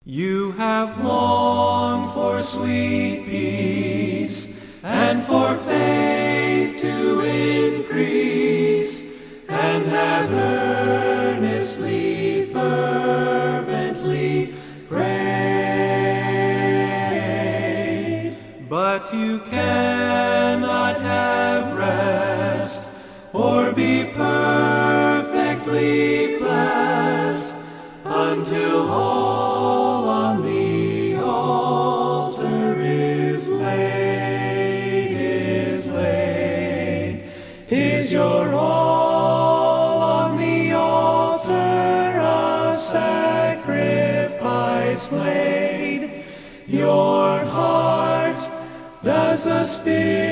You have longed for sweet peace and for faith to increase, and have earnestly, fervently prayed. But you cannot have rest or be perfectly blessed until all on the altar is laid. Is your all on the altar of sacrifice laid? Your heart does the Spirit